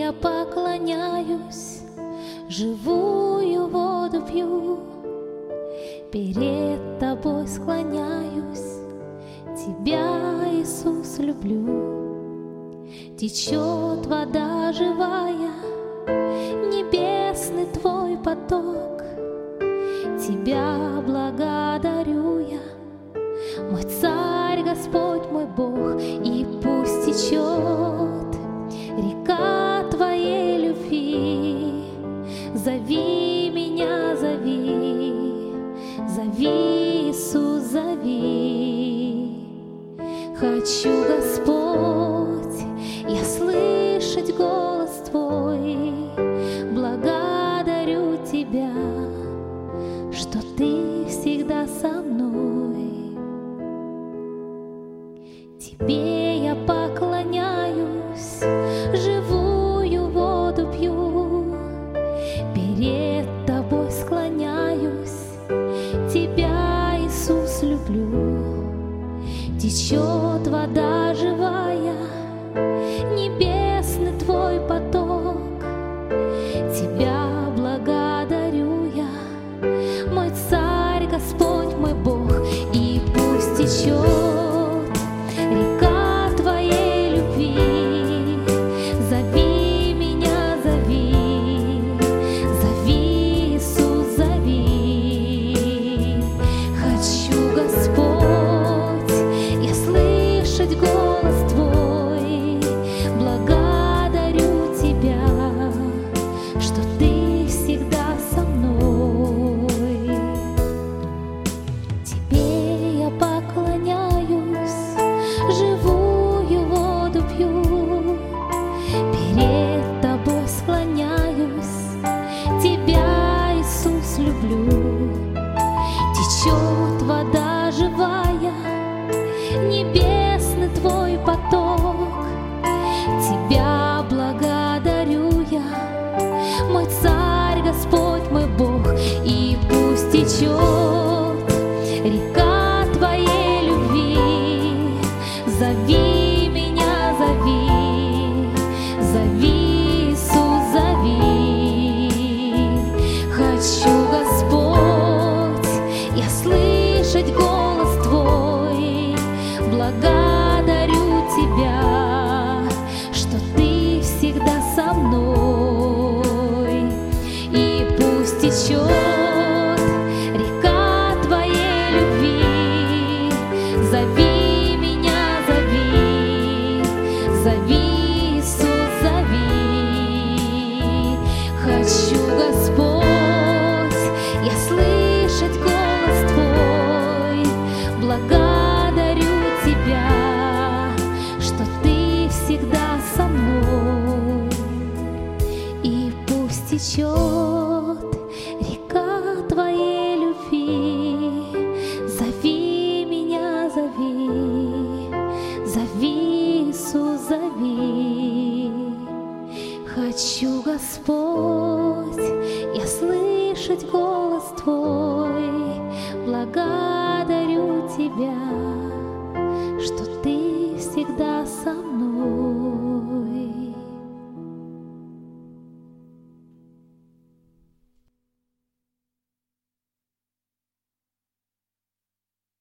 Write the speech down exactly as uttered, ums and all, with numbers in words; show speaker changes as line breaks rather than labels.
я поклоняюсь, живую воду пью, перед тобой склоняюсь, тебя, Иисус, люблю. Течет вода живая, небесный твой поток, тебя благодарю я, мой Царь, Господь, мой Бог. И пусть течет река твоей любви, зови меня, зови, зови, Иисус, зови. Хочу, Господь, я слышать голос твой, благодарю тебя, что ты всегда со мной. Тебе я поклоняюсь, живую воду пью, перед тобой склоняюсь, тебя, Иисус, люблю. Течет вода живая, небесный твой поток, тебя благодарю я, мой Царь, Господь, мой Бог. И пусть течет река твоей любви, зови меня, зови, зови, Иисус, зови. Хочу, Господь, я слышать голос твой, благодарю тебя, что ты всегда со мной. Тебе я поклоняюсь, живую воду пью, перед тобой склоняюсь, тебя, Иисус, люблю. Течет вода живая, небесный твой поток, тебя благодарю я, мой Царь, Господь, мой Бог. И пусть течет река твоей любви, зови меня, зови, зови, Иисус, зови. Хочу, Господь, я слышать голос твой, благодарю тебя, что ты всегда со мной. И пусть течет река твоей любви, зови меня, зови, зови, Иисус, зови. Хочу, Господь, я слышать голос твой, благодарю тебя, что ты всегда со мной. И пусть течет река твоей любви, зови меня, зови, зови, Иисус, зови. Хочу, Господь, я слышать голос твой, благодарю тебя,